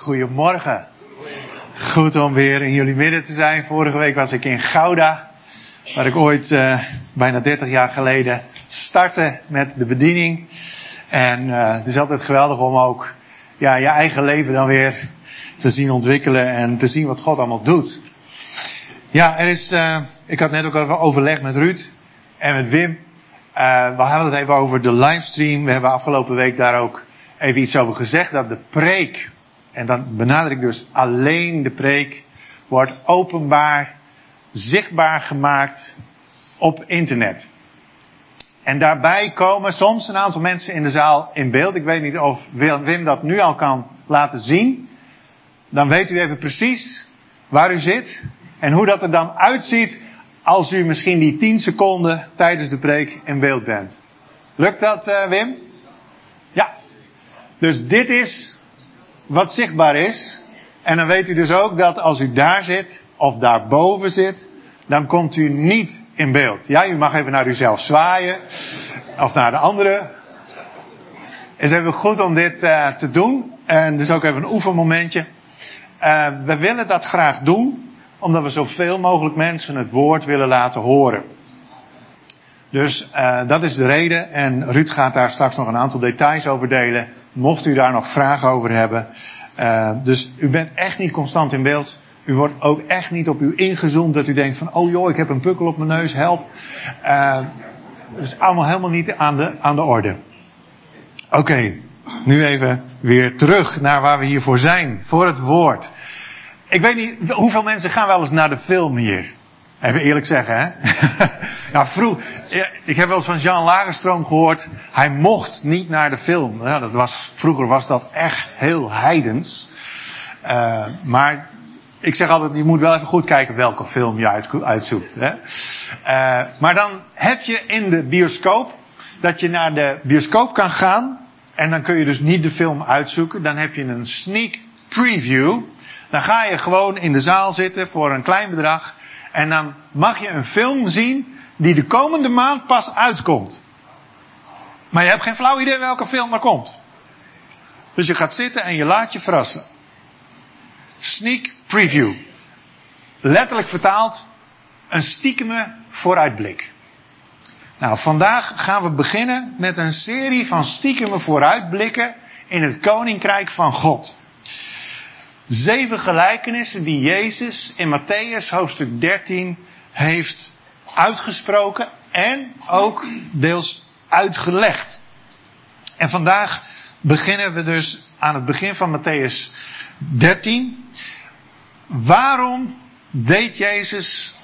Goedemorgen. Goed om weer in jullie midden te zijn. Vorige week was ik in Gouda, waar ik ooit bijna 30 jaar geleden startte met de bediening. En het is altijd geweldig om ook je eigen leven dan weer te zien ontwikkelen en te zien wat God allemaal doet. Ja, ik had net ook even overleg met Ruud en met Wim. We hadden het even over de livestream. We hebben afgelopen week daar ook even iets over gezegd. Dat de preek, en dan benadruk ik dus alleen de preek, wordt openbaar, zichtbaar gemaakt op internet. En daarbij komen soms een aantal mensen in de zaal in beeld. Ik weet niet of Wim dat nu al kan laten zien. Dan weet u even precies waar u zit. En hoe dat er dan uitziet als u misschien die 10 seconden tijdens de preek in beeld bent. Lukt dat, Wim? Ja. Dus dit is wat zichtbaar is. En dan weet u dus ook dat als u daar zit of daarboven zit, dan komt u niet in beeld. Ja, u mag even naar uzelf zwaaien. Of naar de anderen. Het is even goed om dit te doen. En dus ook even een oefenmomentje. We willen dat graag doen, omdat we zoveel mogelijk mensen het woord willen laten horen. Dus dat is de reden. En Ruud gaat daar straks nog een aantal details over delen. Mocht u daar nog vragen over hebben. Dus u bent echt niet constant in beeld. U wordt ook echt niet op u ingezoomd dat u denkt van, oh joh, ik heb een pukkel op mijn neus, help. Dat is allemaal helemaal niet aan de orde. Oké, nu even weer terug naar waar we hiervoor zijn. Voor het woord. Ik weet niet, hoeveel mensen gaan wel eens naar de film hier? Even eerlijk zeggen, hè? Ja, ik heb wel eens van Jean Lagerström gehoord. Hij mocht niet naar de film. Ja, vroeger was dat echt heel heidens. Maar ik zeg altijd, je moet wel even goed kijken welke film je uitzoekt. Hè? Maar dan heb je in de bioscoop, dat je naar de bioscoop kan gaan. En dan kun je dus niet de film uitzoeken. Dan heb je een sneak preview. Dan ga je gewoon in de zaal zitten voor een klein bedrag. En dan mag je een film zien die de komende maand pas uitkomt. Maar je hebt geen flauw idee welke film er komt. Dus je gaat zitten en je laat je verrassen. Sneak preview. Letterlijk vertaald, een stiekeme vooruitblik. Nou, vandaag gaan we beginnen met een serie van stiekeme vooruitblikken in het Koninkrijk van God. 7 gelijkenissen die Jezus in Mattheüs hoofdstuk 13 heeft uitgesproken en ook deels uitgelegd. En vandaag beginnen we dus aan het begin van Mattheüs 13. Waarom deed Jezus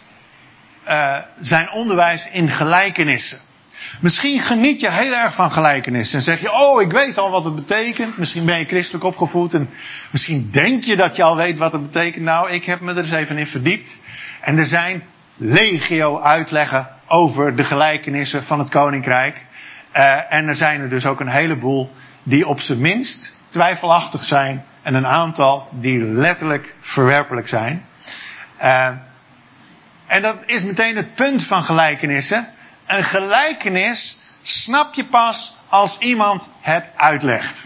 zijn onderwijs in gelijkenissen? Misschien geniet je heel erg van gelijkenissen. En zeg je, oh, ik weet al wat het betekent. Misschien ben je christelijk opgevoed. En misschien denk je dat je al weet wat het betekent. Nou, ik heb me er eens even in verdiept. En er zijn legio uitleggen over de gelijkenissen van het Koninkrijk. En er zijn er dus ook een heleboel die op zijn minst twijfelachtig zijn. En een aantal die letterlijk verwerpelijk zijn. En dat is meteen het punt van gelijkenissen. Een gelijkenis snap je pas als iemand het uitlegt.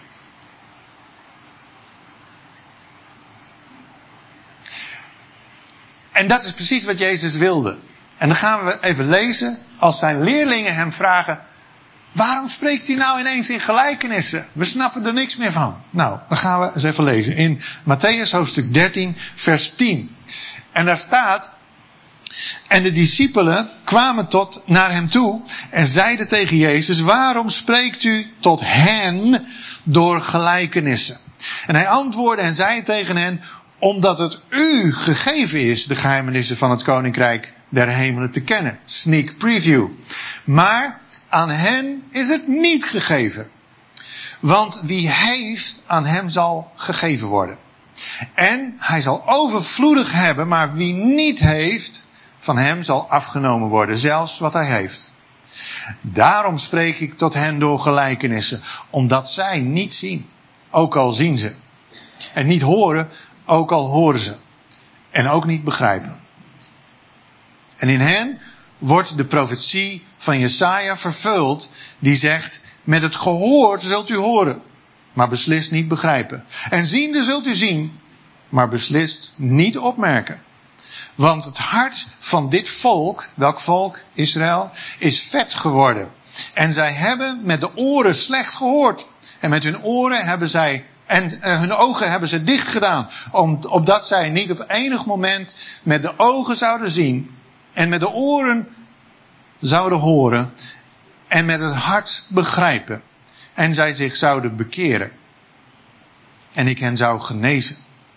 En dat is precies wat Jezus wilde. En dan gaan we even lezen als zijn leerlingen hem vragen, waarom spreekt hij nou ineens in gelijkenissen? We snappen er niks meer van. Nou, dan gaan we eens even lezen. In Mattheüs hoofdstuk 13 vers 10. En daar staat, en de discipelen kwamen naar hem toe en zeiden tegen Jezus, waarom spreekt u tot hen door gelijkenissen? En hij antwoordde en zei tegen hen, omdat het u gegeven is de geheimenissen van het Koninkrijk der hemelen te kennen. Sneak preview. Maar aan hen is het niet gegeven. Want wie heeft, aan hem zal gegeven worden. En hij zal overvloedig hebben, maar wie niet heeft, van hem zal afgenomen worden, zelfs wat hij heeft. Daarom spreek ik tot hen door gelijkenissen, omdat zij niet zien, ook al zien ze. En niet horen, ook al horen ze. En ook niet begrijpen. En in hen wordt de profetie van Jesaja vervuld, die zegt, met het gehoor zult u horen, maar beslist niet begrijpen. En ziende zult u zien, maar beslist niet opmerken. Want het hart van dit volk, welk volk? Israël, is vet geworden. En zij hebben met de oren slecht gehoord. En met hun oren hebben zij, en hun ogen hebben ze dicht gedaan. Opdat zij niet op enig moment met de ogen zouden zien. En met de oren zouden horen. En met het hart begrijpen. En zij zich zouden bekeren. En ik hen zou genezen.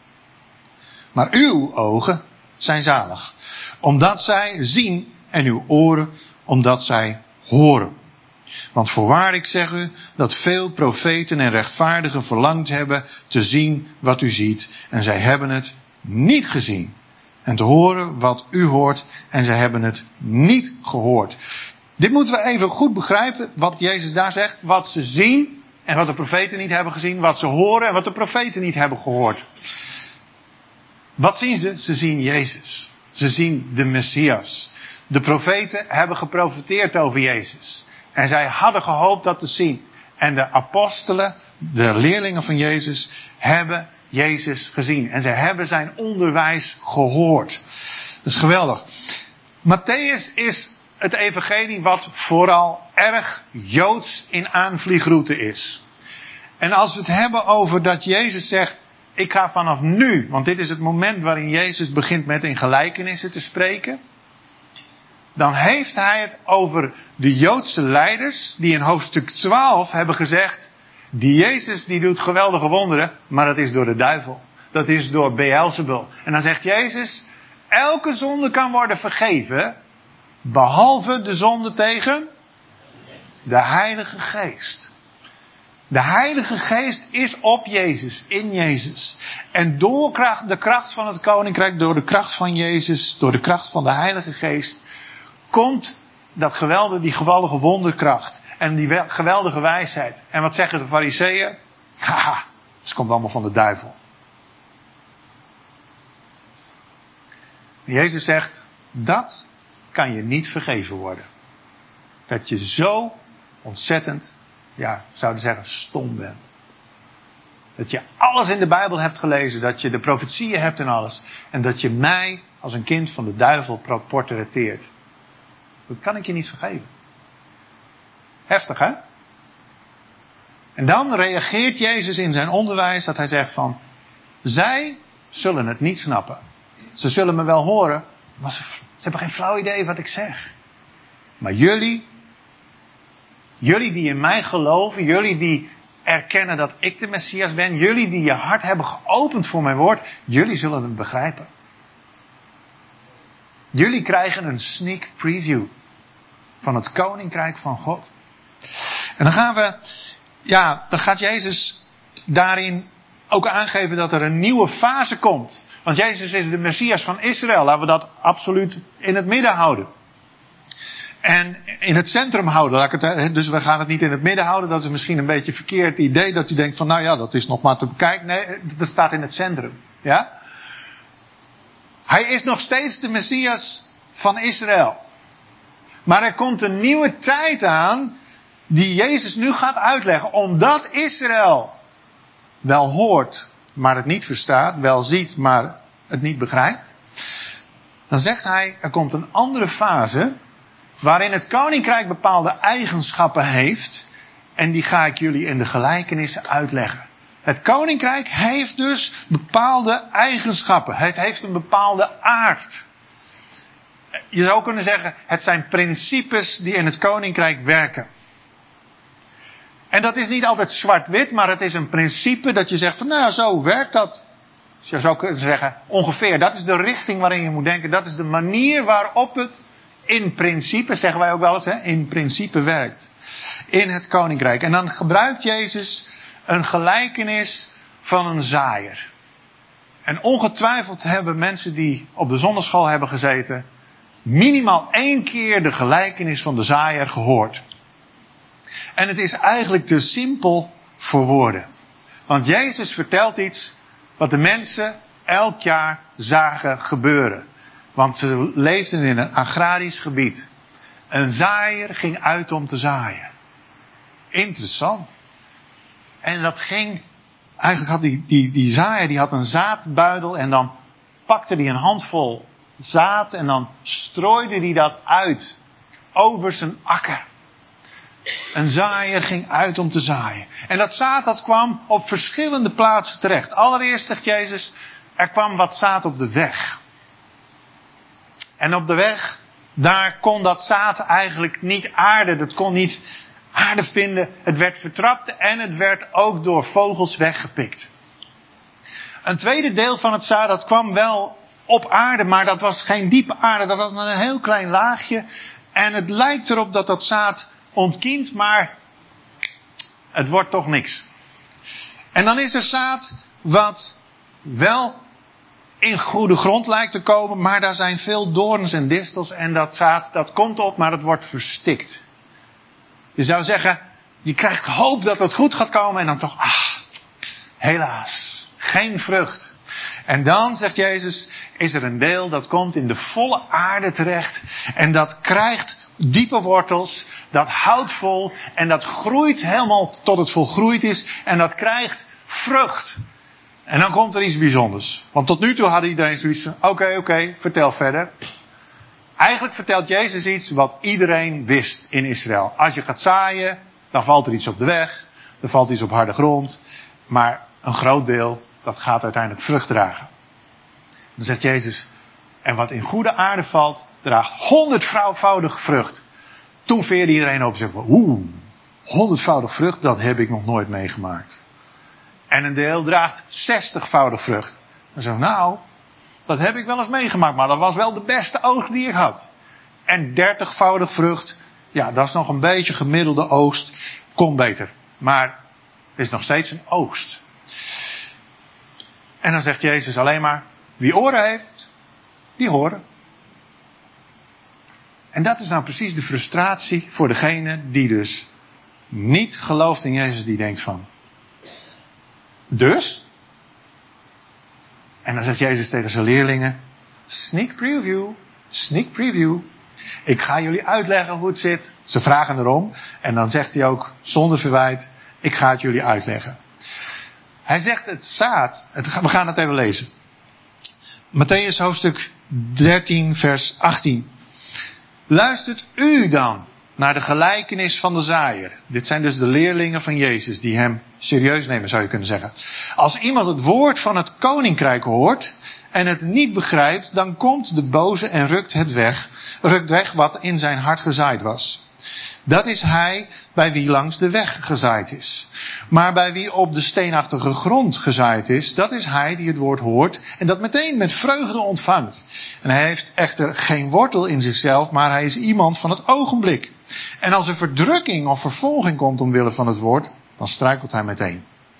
Maar uw ogen zijn zalig. Omdat zij zien en uw oren omdat zij horen. Want voorwaar ik zeg u dat veel profeten en rechtvaardigen verlangd hebben te zien wat u ziet. En zij hebben het niet gezien. En te horen wat u hoort en zij hebben het niet gehoord. Dit moeten we even goed begrijpen wat Jezus daar zegt. Wat ze zien en wat de profeten niet hebben gezien. Wat ze horen en wat de profeten niet hebben gehoord. Wat zien ze? Ze zien Jezus. Ze zien de Messias. De profeten hebben geprofeteerd over Jezus. En zij hadden gehoopt dat te zien. En de apostelen, de leerlingen van Jezus, hebben Jezus gezien. En zij hebben zijn onderwijs gehoord. Dat is geweldig. Mattheüs is het evangelie wat vooral erg Joods in aanvliegroute is. En als we het hebben over dat Jezus zegt, ik ga vanaf nu, want dit is het moment waarin Jezus begint met in gelijkenissen te spreken. Dan heeft hij het over de Joodse leiders die in hoofdstuk 12 hebben gezegd, die Jezus die doet geweldige wonderen, maar dat is door de duivel. Dat is door Beelzebul. En dan zegt Jezus, elke zonde kan worden vergeven, behalve de zonde tegen de Heilige Geest. De Heilige Geest is op Jezus, in Jezus. En door de kracht van het Koninkrijk, door de kracht van Jezus, door de kracht van de Heilige Geest, komt die geweldige wonderkracht. En die geweldige wijsheid. En wat zeggen de Farizeeën? Haha, het komt allemaal van de duivel. Jezus zegt, dat kan je niet vergeven worden. Dat je zo ontzettend, zouden zeggen, stom bent. Dat je alles in de Bijbel hebt gelezen. Dat je de profetieën hebt en alles. En dat je mij als een kind van de duivel portretteert. Dat kan ik je niet vergeven. Heftig, hè? En dan reageert Jezus in zijn onderwijs dat hij zegt van, zij zullen het niet snappen. Ze zullen me wel horen, maar ze hebben geen flauw idee wat ik zeg. Maar jullie die in mij geloven, jullie die erkennen dat ik de Messias ben, jullie die je hart hebben geopend voor mijn woord, jullie zullen het begrijpen. Jullie krijgen een sneak preview van het Koninkrijk van God. En dan gaat Jezus daarin ook aangeven dat er een nieuwe fase komt. Want Jezus is de Messias van Israël. Laten we dat absoluut in het midden houden. En in het centrum houden. Dus we gaan het niet in het midden houden. Dat is misschien een beetje een verkeerd idee. Dat u denkt van dat is nog maar te bekijken. Nee, dat staat in het centrum. Ja? Hij is nog steeds de Messias van Israël. Maar er komt een nieuwe tijd aan die Jezus nu gaat uitleggen. Omdat Israël wel hoort, maar het niet verstaat. Wel ziet, maar het niet begrijpt. Dan zegt hij, er komt een andere fase waarin het koninkrijk bepaalde eigenschappen heeft. En die ga ik jullie in de gelijkenissen uitleggen. Het koninkrijk heeft dus bepaalde eigenschappen. Het heeft een bepaalde aard. Je zou kunnen zeggen, het zijn principes die in het koninkrijk werken. En dat is niet altijd zwart-wit, maar het is een principe dat je zegt van zo werkt dat. Dus je zou kunnen zeggen, ongeveer, dat is de richting waarin je moet denken. Dat is de manier waarop het in principe, zeggen wij ook wel eens, in principe werkt. In het koninkrijk. En dan gebruikt Jezus een gelijkenis van een zaaier. En ongetwijfeld hebben mensen die op de zondagschool hebben gezeten minimaal 1 keer de gelijkenis van de zaaier gehoord. En het is eigenlijk te simpel voor woorden. Want Jezus vertelt iets wat de mensen elk jaar zagen gebeuren. Want ze leefden in een agrarisch gebied. Een zaaier ging uit om te zaaien. Interessant. En dat ging, eigenlijk had die zaaier, die had een zaadbuidel en dan pakte hij een handvol zaad en dan strooide hij dat uit over zijn akker. Een zaaier ging uit om te zaaien. En dat zaad dat kwam op verschillende plaatsen terecht. Allereerst zegt Jezus, er kwam wat zaad op de weg. En op de weg, daar kon dat zaad eigenlijk niet aarden. Dat kon niet aarde vinden. Het werd vertrapt en het werd ook door vogels weggepikt. Een tweede deel van het zaad, dat kwam wel op aarde, maar dat was geen diepe aarde. Dat was maar een heel klein laagje. En het lijkt erop dat dat zaad ontkiemt, maar het wordt toch niks. En dan is er zaad wat wel in goede grond lijkt te komen, maar daar zijn veel doorns en distels en dat zaad dat komt op, maar het wordt verstikt. Je zou zeggen, je krijgt hoop dat het goed gaat komen en dan toch, helaas, geen vrucht. En dan, zegt Jezus, is er een deel dat komt in de volle aarde terecht en dat krijgt diepe wortels, dat houdt vol en dat groeit helemaal tot het volgroeid is en dat krijgt vrucht. En dan komt er iets bijzonders. Want tot nu toe had iedereen zoiets van, oké, vertel verder. Eigenlijk vertelt Jezus iets wat iedereen wist in Israël. Als je gaat zaaien, dan valt er iets op de weg, er valt iets op harde grond, maar een groot deel, dat gaat uiteindelijk vrucht dragen. Dan zegt Jezus, en wat in goede aarde valt, draagt 100-voudig vrucht. Toen veerde iedereen op en zei, 100-voudig vrucht, dat heb ik nog nooit meegemaakt. En een deel draagt 60-voudig vrucht. Dan zeg ik, dat heb ik wel eens meegemaakt, maar dat was wel de beste oogst die ik had. En 30-voudig vrucht, ja, dat is nog een beetje gemiddelde oogst, kon beter. Maar het is nog steeds een oogst. En dan zegt Jezus alleen maar, wie oren heeft, die horen. En dat is nou precies de frustratie voor degene die dus niet gelooft in Jezus, die denkt van, dus? En dan zegt Jezus tegen zijn leerlingen, sneak preview. Ik ga jullie uitleggen hoe het zit. Ze vragen erom. En dan zegt hij ook, zonder verwijt, ik ga het jullie uitleggen. Hij zegt het zaad, we gaan het even lezen. Mattheüs hoofdstuk 13 vers 18. Luistert u dan naar de gelijkenis van de zaaier. Dit zijn dus de leerlingen van Jezus die hem serieus nemen, zou je kunnen zeggen. Als iemand het woord van het koninkrijk hoort en het niet begrijpt, dan komt de boze en rukt weg wat in zijn hart gezaaid was. Dat is hij bij wie langs de weg gezaaid is. Maar bij wie op de steenachtige grond gezaaid is, dat is hij die het woord hoort en dat meteen met vreugde ontvangt. En hij heeft echter geen wortel in zichzelf, maar hij is iemand van het ogenblik. En als er verdrukking of vervolging komt omwille van het woord, dan struikelt hij meteen.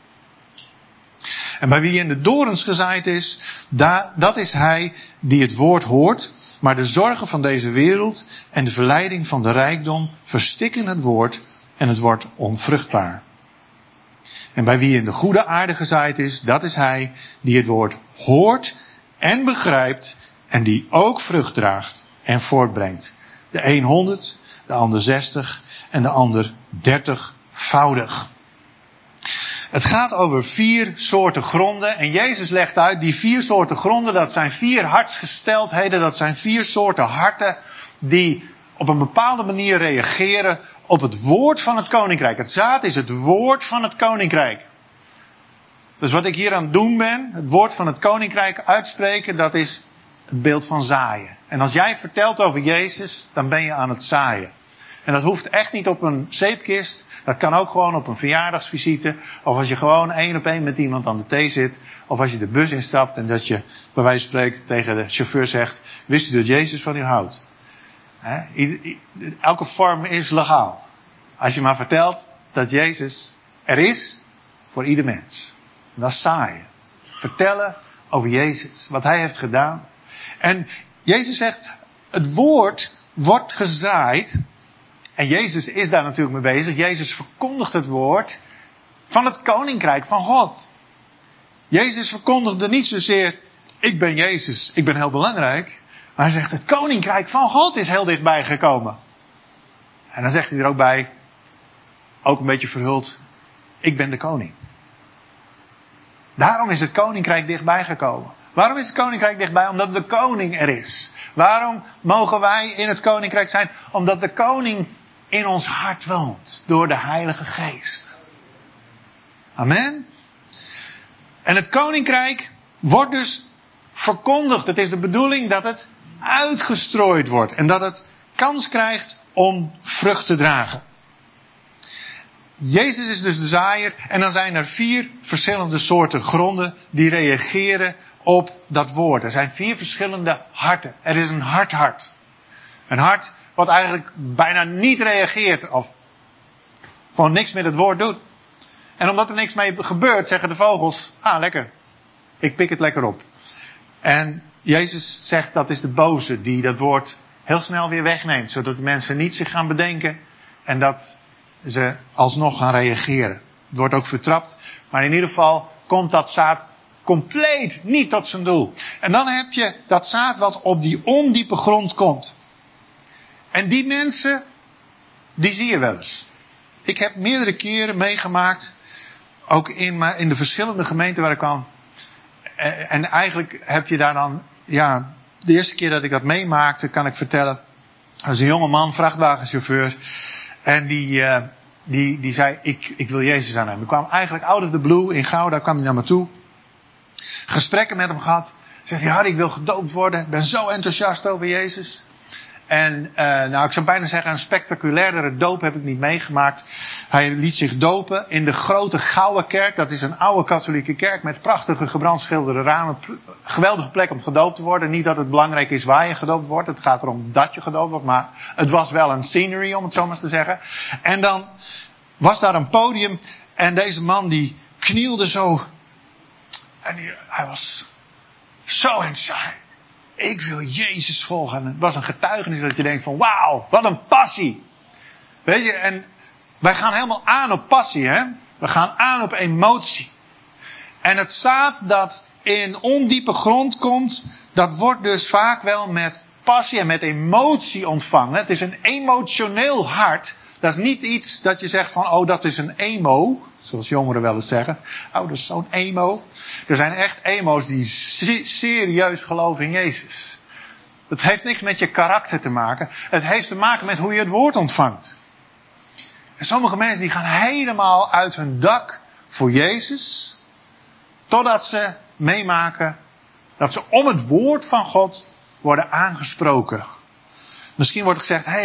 En bij wie in de dorens gezaaid is, dat is hij die het woord hoort, maar de zorgen van deze wereld en de verleiding van de rijkdom verstikken het woord en het wordt onvruchtbaar. En bij wie in de goede aarde gezaaid is, dat is hij die het woord hoort en begrijpt en die ook vrucht draagt en voortbrengt. De een 100, de ander 60 en de ander 30-voudig. Het gaat over 4 soorten gronden. En Jezus legt uit, die 4 soorten gronden, dat zijn 4 hartsgesteldheden. Dat zijn 4 soorten harten die op een bepaalde manier reageren op het woord van het koninkrijk. Het zaad is het woord van het koninkrijk. Dus wat ik hier aan het doen ben, het woord van het koninkrijk uitspreken, dat is het beeld van zaaien. En als jij vertelt over Jezus, dan ben je aan het zaaien. En dat hoeft echt niet op een zeepkist. Dat kan ook gewoon op een verjaardagsvisite. Of als je gewoon 1 op 1 met iemand aan de thee zit. Of als je de bus instapt en dat je bij wijze van spreken tegen de chauffeur zegt, wist u dat Jezus van u houdt? Elke vorm is legaal. Als je maar vertelt dat Jezus er is voor ieder mens. Dat is zaaien. Vertellen over Jezus. Wat hij heeft gedaan. En Jezus zegt, het woord wordt gezaaid. En Jezus is daar natuurlijk mee bezig. Jezus verkondigt het woord van het koninkrijk van God. Jezus verkondigde niet zozeer, ik ben Jezus, ik ben heel belangrijk. Maar hij zegt, het koninkrijk van God is heel dichtbij gekomen. En dan zegt hij er ook bij, ook een beetje verhuld, Ik ben de koning. Daarom is het koninkrijk dichtbij gekomen. Waarom is het koninkrijk dichtbij? Omdat de koning er is. Waarom mogen wij in het koninkrijk zijn? Omdat de koning in ons hart woont. Door de Heilige Geest. Amen. En het koninkrijk wordt dus verkondigd. Het is de bedoeling dat het uitgestrooid wordt. En dat het kans krijgt om vrucht te dragen. Jezus is dus de zaaier. En dan zijn er 4 verschillende soorten gronden die reageren op dat woord. Er zijn 4 verschillende harten. Er is een hart. Een hart wat eigenlijk bijna niet reageert. Of gewoon niks met het woord doet. En omdat er niks mee gebeurt, zeggen de vogels, lekker. Ik pik het lekker op. En Jezus zegt dat is de boze die dat woord heel snel weer wegneemt. Zodat de mensen niet zich gaan bedenken. En dat ze alsnog gaan reageren. Het wordt ook vertrapt. Maar in ieder geval komt dat zaad compleet niet tot zijn doel. En dan heb je dat zaad wat op die ondiepe grond komt. En die mensen, die zie je wel eens. Ik heb meerdere keren meegemaakt. Ook in de verschillende gemeenten waar ik kwam. En eigenlijk heb je daar dan, de eerste keer dat ik dat meemaakte, kan ik vertellen. Er was een jonge man, vrachtwagenchauffeur. En die zei, ik wil Jezus aannemen. Ik kwam eigenlijk out of the blue in Gouda, kwam hij naar me toe. Gesprekken met hem gehad. Zegt hij, Harry, ik wil gedoopt worden. Ik ben zo enthousiast over Jezus. En ik zou bijna zeggen, een spectaculairdere doop heb ik niet meegemaakt. Hij liet zich dopen in de grote Gouden Kerk. Dat is een oude katholieke kerk met prachtige gebrandschilderde ramen. Geweldige plek om gedoopt te worden. Niet dat het belangrijk is waar je gedoopt wordt. Het gaat erom dat je gedoopt wordt. Maar het was wel een scenery, om het zo maar eens te zeggen. En dan was daar een podium. En deze man die knielde zo. En hij was zo enthousiast. Ik wil Jezus volgen. En het was een getuigenis dat je denkt van wauw, wat een passie. Weet je, en wij gaan helemaal aan op passie, hè. We gaan aan op emotie. En het zaad dat in ondiepe grond komt, dat wordt dus vaak wel met passie en met emotie ontvangen. Het is een emotioneel hart. Dat is niet iets dat je zegt van, dat is een emo. Zoals jongeren wel eens zeggen. Dat is zo'n emo. Er zijn echt emo's die serieus geloven in Jezus. Het heeft niks met je karakter te maken. Het heeft te maken met hoe je het woord ontvangt. En sommige mensen die gaan helemaal uit hun dak voor Jezus. Totdat ze meemaken dat ze om het woord van God worden aangesproken. Misschien wordt er gezegd,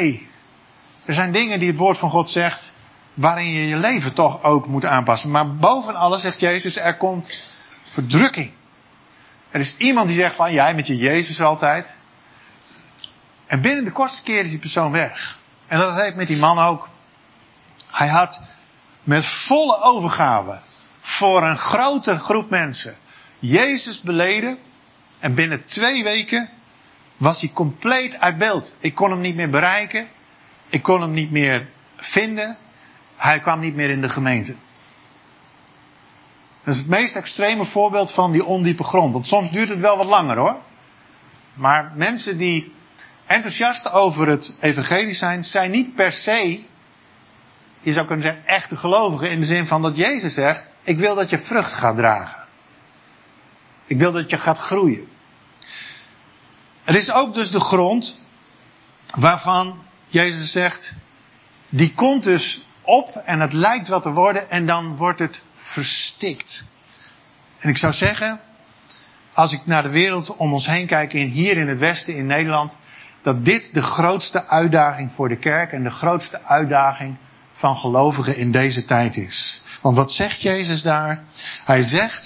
er zijn dingen die het woord van God zegt, waarin je je leven toch ook moet aanpassen. Maar boven alles zegt Jezus, er komt verdrukking. Er is iemand die zegt van, jij met je Jezus altijd. En binnen de kortste keer is die persoon weg. En dat heeft met die man ook. Hij had met volle overgave voor een grote groep mensen Jezus beleden. En binnen 2 weken was hij compleet uit beeld. Ik kon hem niet meer bereiken. Ik kon hem niet meer vinden. Hij kwam niet meer in de gemeente. Dat is het meest extreme voorbeeld van die ondiepe grond. Want soms duurt het wel wat langer hoor. Maar mensen die enthousiast over het evangelie zijn niet per se, je zou kunnen zeggen, echte gelovigen. In de zin van dat Jezus zegt, ik wil dat je vrucht gaat dragen. Ik wil dat je gaat groeien. Er is ook dus de grond waarvan Jezus zegt, die komt dus op en het lijkt wat te worden en dan wordt het verstikt. En ik zou zeggen, als ik naar de wereld om ons heen kijk, hier in het Westen, in Nederland, dat dit de grootste uitdaging voor de kerk en de grootste uitdaging van gelovigen in deze tijd is. Want wat zegt Jezus daar? Hij zegt,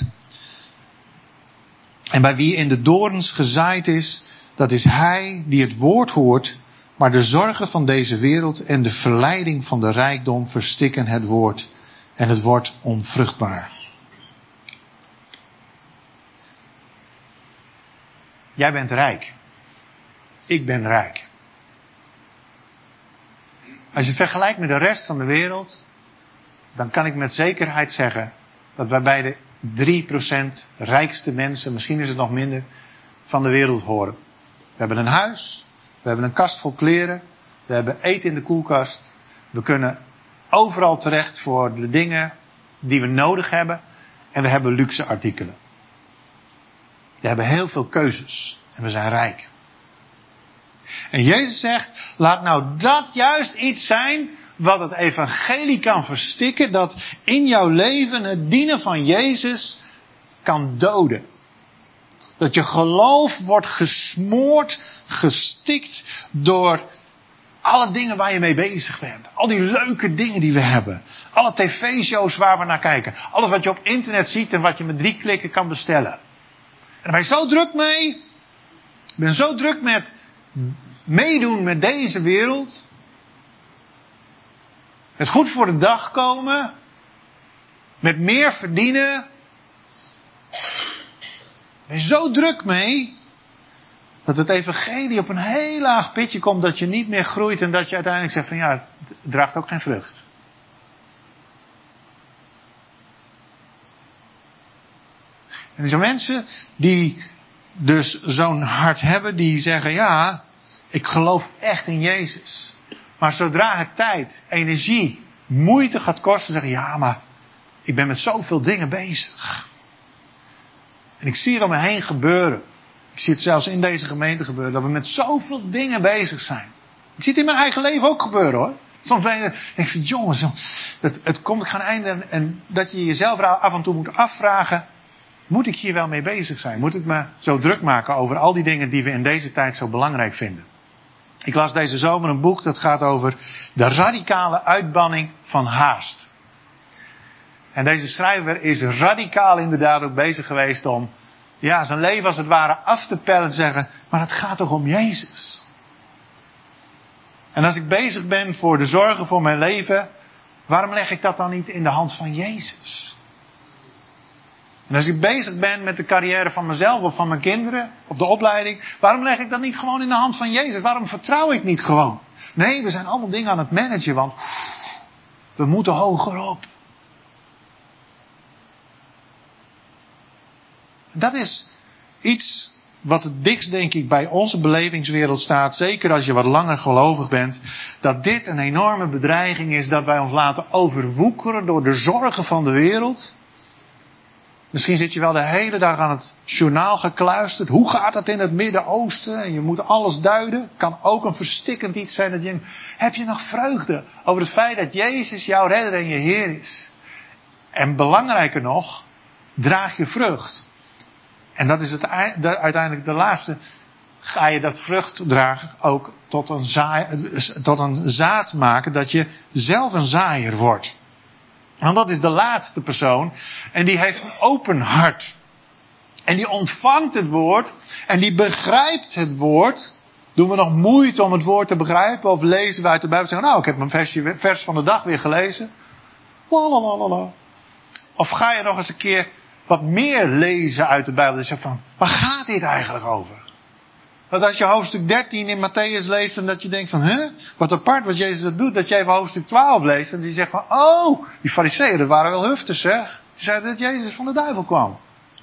en bij wie in de dorens gezaaid is, dat is hij die het woord hoort, maar de zorgen van deze wereld en de verleiding van de rijkdom verstikken het woord en het wordt onvruchtbaar. Jij bent rijk. Ik ben rijk. Als je het vergelijkt met de rest van de wereld, dan kan ik met zekerheid zeggen dat wij bij de 3% rijkste mensen, misschien is het nog minder, van de wereld horen. We hebben een huis, we hebben een kast vol kleren, we hebben eten in de koelkast, we kunnen overal terecht voor de dingen die we nodig hebben. En we hebben luxe artikelen. We hebben heel veel keuzes. En we zijn rijk. En Jezus zegt, laat nou dat juist iets zijn wat het evangelie kan verstikken. Dat in jouw leven het dienen van Jezus kan doden. Dat je geloof wordt gesmoord, gestikt door alle dingen waar je mee bezig bent. Al die leuke dingen die we hebben. Alle tv-shows waar we naar kijken. Alles wat je op internet ziet en wat je met 3 klikken kan bestellen. En daar ben je zo druk mee. Ik ben zo druk met meedoen met deze wereld. Met goed voor de dag komen. Met meer verdienen. Ik ben zo druk mee. Dat het evangelie op een heel laag pitje komt. Dat je niet meer groeit. En dat je uiteindelijk zegt van ja, het draagt ook geen vrucht. En er zijn mensen die dus zo'n hart hebben. Die zeggen ja, ik geloof echt in Jezus. Maar zodra het tijd, energie, moeite gaat kosten. Zeggen ja, maar ik ben met zoveel dingen bezig. En ik zie het om me heen gebeuren. Ik zie het zelfs in deze gemeente gebeuren. Dat we met zoveel dingen bezig zijn. Ik zie het in mijn eigen leven ook gebeuren hoor. Soms denk ik van jongens, het komt geen einde. En dat je jezelf af en toe moet afvragen. Moet ik hier wel mee bezig zijn? Moet ik me zo druk maken over al die dingen die we in deze tijd zo belangrijk vinden? Ik las deze zomer een boek dat gaat over de radicale uitbanning van haast. En deze schrijver is radicaal inderdaad ook bezig geweest om zijn leven als het ware af te pellen en te zeggen, maar het gaat toch om Jezus. En als ik bezig ben voor de zorgen voor mijn leven, waarom leg ik dat dan niet in de hand van Jezus? En als ik bezig ben met de carrière van mezelf of van mijn kinderen, of de opleiding, waarom leg ik dat niet gewoon in de hand van Jezus? Waarom vertrouw ik niet gewoon? Nee, we zijn allemaal dingen aan het managen, want we moeten hoger op. Dat is iets wat het dichtst denk ik bij onze belevingswereld staat. Zeker als je wat langer gelovig bent. Dat dit een enorme bedreiging is. Dat wij ons laten overwoekeren door de zorgen van de wereld. Misschien zit je wel de hele dag aan het journaal gekluisterd. Hoe gaat het in het Midden-Oosten? En je moet alles duiden. Kan ook een verstikkend iets zijn. Dat je, heb je nog vreugde over het feit dat Jezus jouw redder en je Heer is? En belangrijker nog, draag je vrucht. En dat is uiteindelijk de laatste. Ga je dat vrucht dragen ook tot een zaad maken. Dat je zelf een zaaier wordt. Want dat is de laatste persoon. En die heeft een open hart. En die ontvangt het woord. En die begrijpt het woord. Doen we nog moeite om het woord te begrijpen? Of lezen we uit de Bijbel en zeggen, nou ik heb mijn vers van de dag weer gelezen. Lalalala. Of ga je nog eens een keer wat meer lezen uit de Bijbel. Dus je zegt van, waar gaat dit eigenlijk over? Want als je hoofdstuk 13 in Matthäus leest en dat je denkt van, wat apart wat Jezus dat doet. Dat je even hoofdstuk 12 leest en die zegt van, oh, die fariseeën, dat waren wel hufters zeg. Die zeiden dat Jezus van de duivel kwam.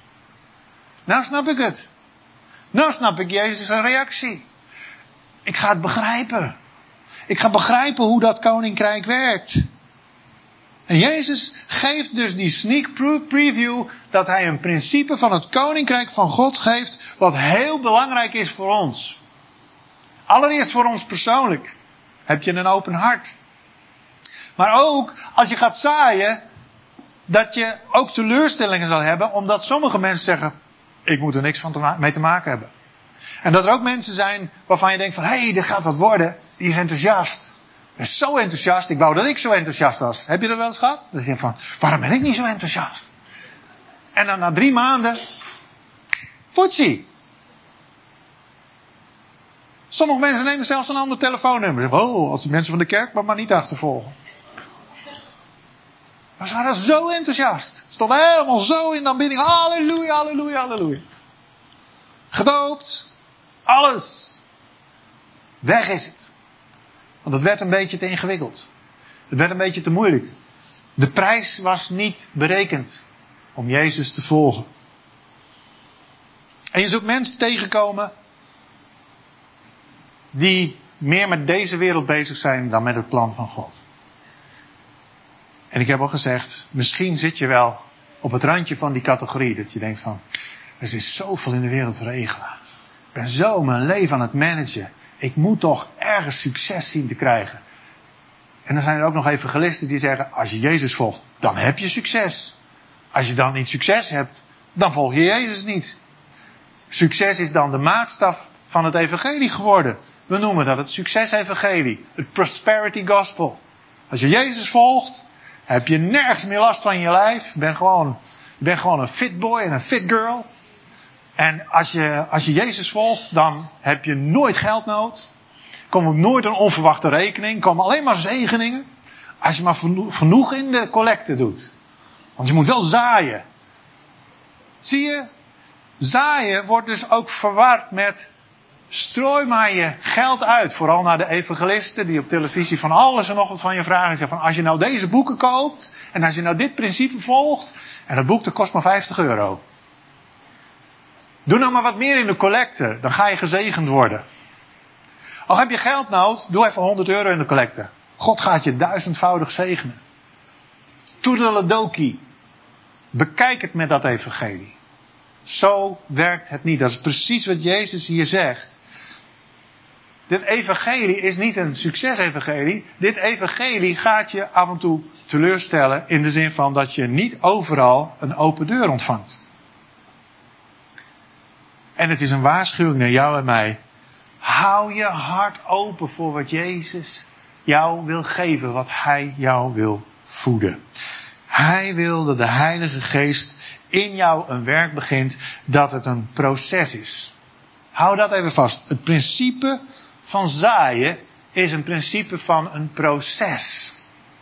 Nou snap ik het. Nou snap ik Jezus' reactie. Ik ga het begrijpen. Ik ga begrijpen hoe dat koninkrijk werkt. En Jezus geeft dus die sneak preview dat hij een principe van het koninkrijk van God geeft wat heel belangrijk is voor ons. Allereerst voor ons persoonlijk. Heb je een open hart. Maar ook als je gaat zaaien, dat je ook teleurstellingen zal hebben, omdat sommige mensen zeggen, ik moet er niks mee te maken hebben. En dat er ook mensen zijn waarvan je denkt van, hé, dit gaat wat worden. Die is enthousiast. Hij is zo enthousiast, ik wou dat ik zo enthousiast was. Heb je dat wel eens gehad? Dat je denkt van, waarom ben ik niet zo enthousiast? En dan na 3 maanden, foetsie. Sommige mensen nemen zelfs een ander telefoonnummer. Oh, als de mensen van de kerk maar niet achtervolgen. Maar ze waren zo enthousiast. Stonden helemaal zo in de aanbidding. Halleluja, halleluja, halleluja. Gedoopt. Alles. Weg is het. Want het werd een beetje te ingewikkeld. Het werd een beetje te moeilijk. De prijs was niet berekend om Jezus te volgen. En je zult mensen tegenkomen die meer met deze wereld bezig zijn dan met het plan van God. En ik heb al gezegd, misschien zit je wel op het randje van die categorie. Dat je denkt van, er is zoveel in de wereld te regelen. Ik ben zo mijn leven aan het managen. Ik moet toch ergens succes zien te krijgen. En dan zijn er ook nog evangelisten die zeggen, als je Jezus volgt, dan heb je succes. Als je dan niet succes hebt, dan volg je Jezus niet. Succes is dan de maatstaf van het evangelie geworden. We noemen dat het succes-evangelie. Het prosperity gospel. Als je Jezus volgt, heb je nergens meer last van je lijf. Je bent gewoon een fit boy en een fit girl. En als je Jezus volgt, dan heb je nooit geldnood. Komt ook nooit een onverwachte rekening. Komen alleen maar zegeningen. Als je maar genoeg in de collecte doet. Want je moet wel zaaien. Zie je? Zaaien wordt dus ook verward met strooi maar je geld uit. Vooral naar de evangelisten die op televisie van alles en nog wat van je vragen. En zeggen van, als je nou deze boeken koopt. En als je nou dit principe volgt. En dat boek dat kost maar €50. Doe nou maar wat meer in de collecte. Dan ga je gezegend worden. Al heb je geldnood, doe even €100 in de collecte. God gaat je 1000-voudig zegenen. Toedeledokie. Bekijk het met dat evangelie. Zo werkt het niet. Dat is precies wat Jezus hier zegt. Dit evangelie is niet een succes-evangelie. Dit evangelie gaat je af en toe teleurstellen. In de zin van dat je niet overal een open deur ontvangt. En het is een waarschuwing naar jou en mij. Hou je hart open voor wat Jezus jou wil geven. Wat Hij jou wil voeden. Hij wil dat de Heilige Geest in jou een werk begint. Dat het een proces is. Hou dat even vast. Het principe van zaaien is een principe van een proces.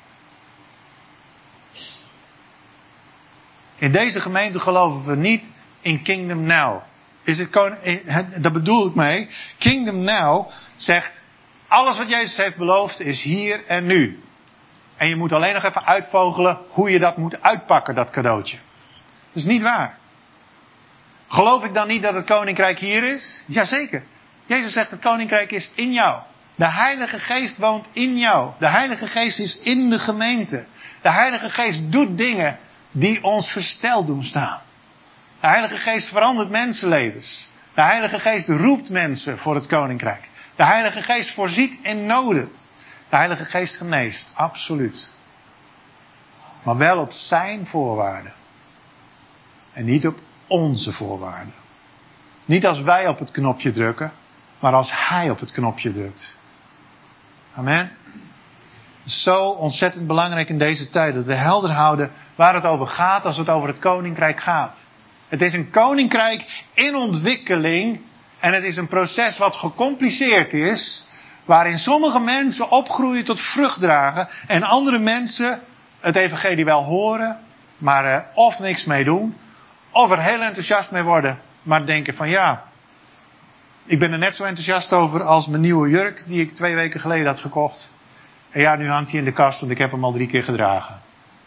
In deze gemeente geloven we niet in Kingdom Now. Dat bedoel ik mee. Kingdom Now zegt, alles wat Jezus heeft beloofd is hier en nu. En je moet alleen nog even uitvogelen hoe je dat moet uitpakken, dat cadeautje. Dat is niet waar. Geloof ik dan niet dat het koninkrijk hier is? Jazeker. Jezus zegt, het koninkrijk is in jou. De Heilige Geest woont in jou. De Heilige Geest is in de gemeente. De Heilige Geest doet dingen die ons versteld doen staan. De Heilige Geest verandert mensenlevens. De Heilige Geest roept mensen voor het koninkrijk. De Heilige Geest voorziet in noden. De Heilige Geest geneest, absoluut. Maar wel op zijn voorwaarden. En niet op onze voorwaarden. Niet als wij op het knopje drukken, maar als Hij op het knopje drukt. Amen. Het is zo ontzettend belangrijk in deze tijd dat we helder houden waar het over gaat als het over het koninkrijk gaat. Het is een koninkrijk in ontwikkeling en het is een proces wat gecompliceerd is, waarin sommige mensen opgroeien tot vrucht dragen en andere mensen het evangelie wel horen, maar er of niks mee doen, of er heel enthousiast mee worden, maar denken van ja, ik ben er net zo enthousiast over als mijn nieuwe jurk die ik 2 weken geleden had gekocht. En ja, nu hangt hij in de kast, want ik heb hem al 3 keer gedragen.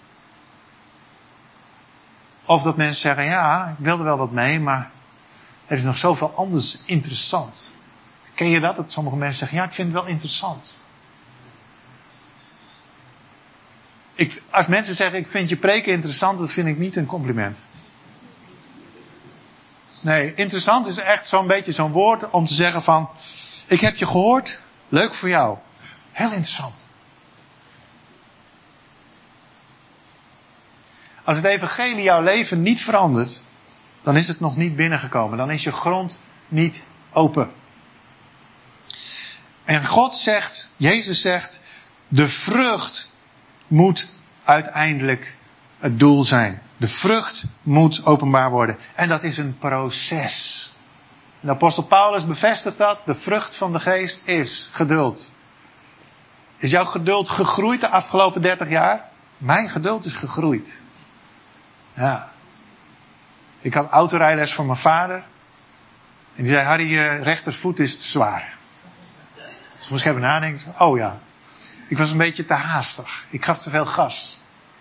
Of dat mensen zeggen, ja, ik wil er wel wat mee, maar er is nog zoveel anders interessant. Ken je dat? Dat sommige mensen zeggen, ja, ik vind het wel interessant. Als mensen zeggen, ik vind je preken interessant, dat vind ik niet een compliment. Nee, interessant is echt zo'n beetje zo'n woord om te zeggen van, ik heb je gehoord, leuk voor jou. Heel interessant. Als het evangelie jouw leven niet verandert, dan is het nog niet binnengekomen. Dan is je grond niet open. En God zegt, Jezus zegt, de vrucht moet uiteindelijk het doel zijn. De vrucht moet openbaar worden. En dat is een proces. En de apostel Paulus bevestigt dat. De vrucht van de geest is geduld. Is jouw geduld gegroeid de afgelopen 30 jaar? Mijn geduld is gegroeid. Ja. Ik had autorijles van mijn vader. En die zei, Harry, je rechtervoet is te zwaar. Dus moest ik even nadenken. Oh ja. Ik was een beetje te haastig. Ik gaf te veel gas.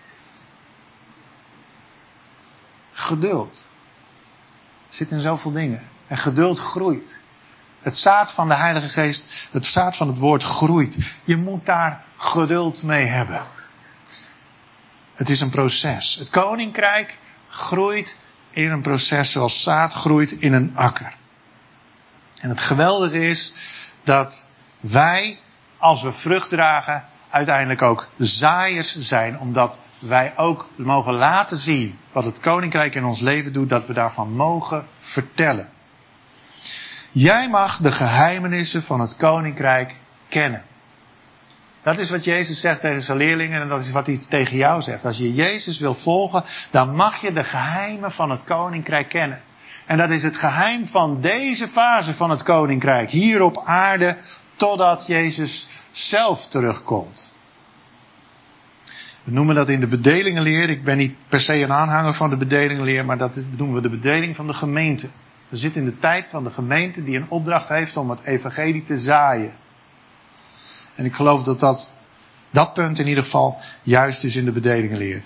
Geduld. Zit in zoveel dingen. En geduld groeit. Het zaad van de Heilige Geest, het zaad van het woord groeit. Je moet daar geduld mee hebben. Het is een proces. Het koninkrijk groeit in een proces zoals zaad groeit in een akker. En het geweldige is dat wij, als we vrucht dragen, uiteindelijk ook zaaiers zijn. Omdat wij ook mogen laten zien wat het koninkrijk in ons leven doet, dat we daarvan mogen vertellen. Jij mag de geheimenissen van het koninkrijk kennen. Dat is wat Jezus zegt tegen zijn leerlingen en dat is wat hij tegen jou zegt. Als je Jezus wil volgen, dan mag je de geheimen van het koninkrijk kennen. En dat is het geheim van deze fase van het koninkrijk, hier op aarde, totdat Jezus zelf terugkomt. We noemen dat in de bedelingenleer. Ik ben niet per se een aanhanger van de bedelingenleer, maar dat noemen we de bedeling van de gemeente. We zitten in de tijd van de gemeente die een opdracht heeft om het evangelie te zaaien. En ik geloof dat punt in ieder geval juist is in de bedelingenleer.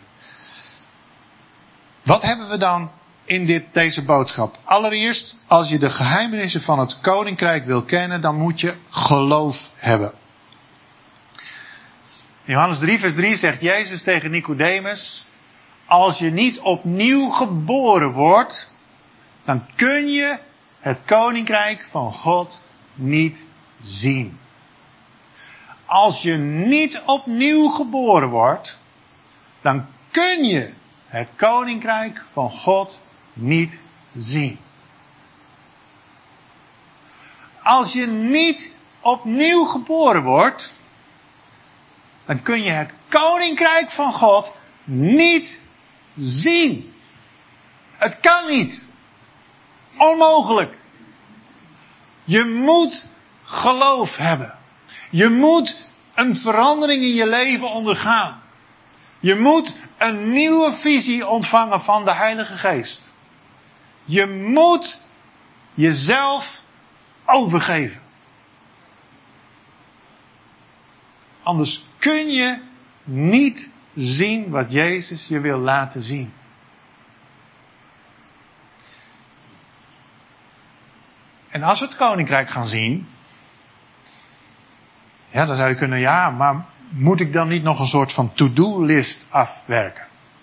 Wat hebben we dan in deze boodschap? Allereerst, als je de geheimenissen van het koninkrijk wil kennen, dan moet je geloof hebben. In Johannes 3 vers 3 zegt Jezus tegen Nicodemus: als je niet opnieuw geboren wordt, dan kun je het koninkrijk van God niet zien. Als je niet opnieuw geboren wordt, dan kun je het koninkrijk van God niet zien. Als je niet opnieuw geboren wordt, dan kun je het koninkrijk van God niet zien. Het kan niet. Onmogelijk. Je moet geloof hebben. Je moet een verandering in je leven ondergaan. Je moet een nieuwe visie ontvangen van de Heilige Geest. Je moet jezelf overgeven. Anders kun je niet zien wat Jezus je wil laten zien. En als we het koninkrijk gaan zien, ja, dan zou je kunnen, maar moet ik dan niet nog een soort van to-do-list afwerken?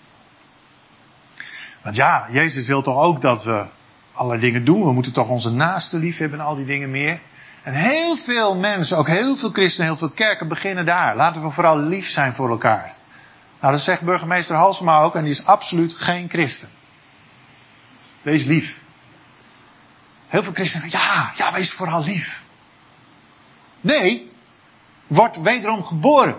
Want ja, Jezus wil toch ook dat we allerlei dingen doen. We moeten toch onze naasten lief hebben en al die dingen meer. En heel veel mensen, ook heel veel christenen, heel veel kerken beginnen daar. Laten we vooral lief zijn voor elkaar. Nou, dat zegt burgemeester Halsema ook en die is absoluut geen christen. Wees lief. Heel veel christenen zeggen, ja, wees vooral lief. Nee, word wederom geboren.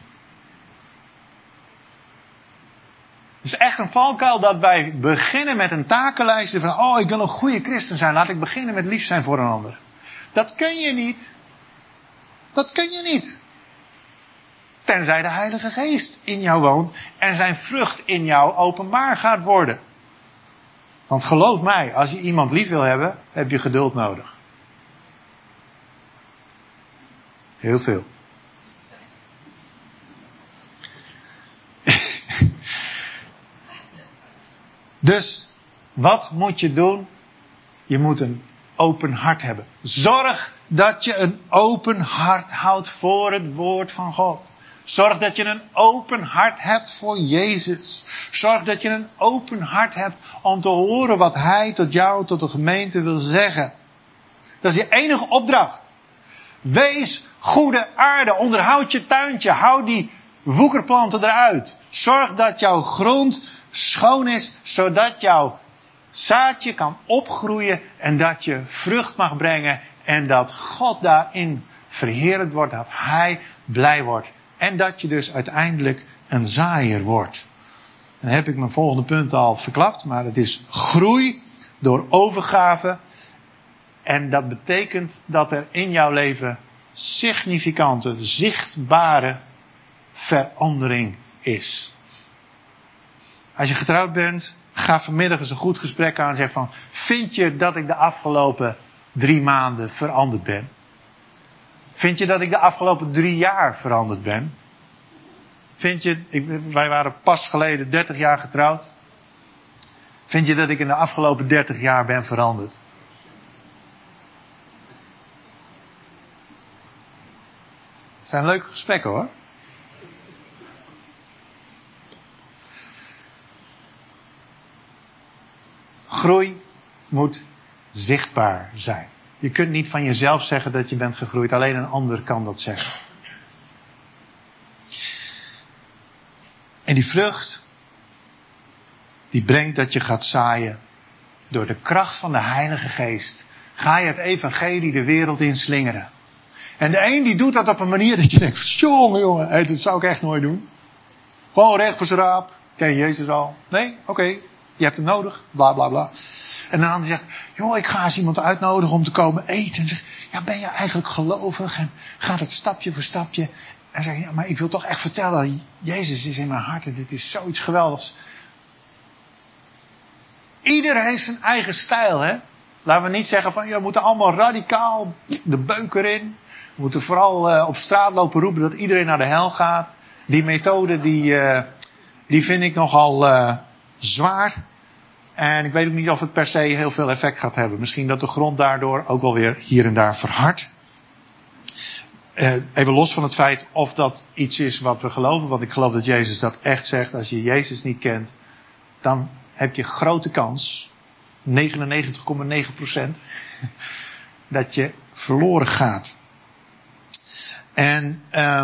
Het is echt een valkuil dat wij beginnen met een takenlijst van, ik wil een goede christen zijn, laat ik beginnen met lief zijn voor een ander. Dat kun je niet. Dat kun je niet. Tenzij de Heilige Geest in jou woont en zijn vrucht in jou openbaar gaat worden. Want geloof mij, als je iemand lief wil hebben, heb je geduld nodig. Heel veel. Dus, wat moet je doen? Je moet een open hart hebben. Zorg dat je een open hart houdt voor het woord van God. Zorg dat je een open hart hebt voor Jezus. Zorg dat je een open hart hebt om te horen wat Hij tot jou, tot de gemeente wil zeggen. Dat is je enige opdracht. Wees goede aarde. Onderhoud je tuintje. Hou die woekerplanten eruit. Zorg dat jouw grond schoon is, zodat jouw zaadje kan opgroeien en dat je vrucht mag brengen en dat God daarin verheerlijkt wordt, dat Hij blij wordt. En dat je dus uiteindelijk een zaaier wordt. Dan heb ik mijn volgende punt al verklapt, maar het is groei door overgave. En dat betekent dat er in jouw leven significante, zichtbare verandering is. Als je getrouwd bent, ga vanmiddag eens een goed gesprek aan en zeg van, vind je dat ik de afgelopen 3 maanden veranderd ben? Vind je dat ik de afgelopen 3 jaar veranderd ben? Wij waren pas geleden 30 jaar getrouwd. Vind je dat ik in de afgelopen 30 jaar ben veranderd? Het zijn leuke gesprekken hoor. Groei moet zichtbaar zijn. Je kunt niet van jezelf zeggen dat je bent gegroeid. Alleen een ander kan dat zeggen. En die vrucht, die brengt dat je gaat zaaien. Door de kracht van de Heilige Geest ga je het evangelie de wereld in slingeren. En de een die doet dat op een manier dat je denkt, jongen, dat zou ik echt nooit doen. Gewoon recht voor zijn raap. Ken je Jezus al? Nee? Oké. Je hebt hem nodig. Bla bla bla. En een ander zegt, joh, ik ga eens iemand uitnodigen om te komen eten. En zegt, ja, ben je eigenlijk gelovig? En gaat het stapje voor stapje. En zeg je, ja, maar ik wil toch echt vertellen, Jezus is in mijn hart en dit is zoiets geweldigs. Ieder heeft zijn eigen stijl, hè. Laten we niet zeggen van, ja, we moeten allemaal radicaal de beuk erin. We moeten vooral op straat lopen roepen dat iedereen naar de hel gaat. Die methode, die vind ik nogal zwaar. En ik weet ook niet of het per se heel veel effect gaat hebben. Misschien dat de grond daardoor ook wel weer hier en daar verhardt. Even los van het feit of dat iets is wat we geloven. Want ik geloof dat Jezus dat echt zegt. Als je Jezus niet kent, dan heb je grote kans, 99,9%, dat je verloren gaat. En,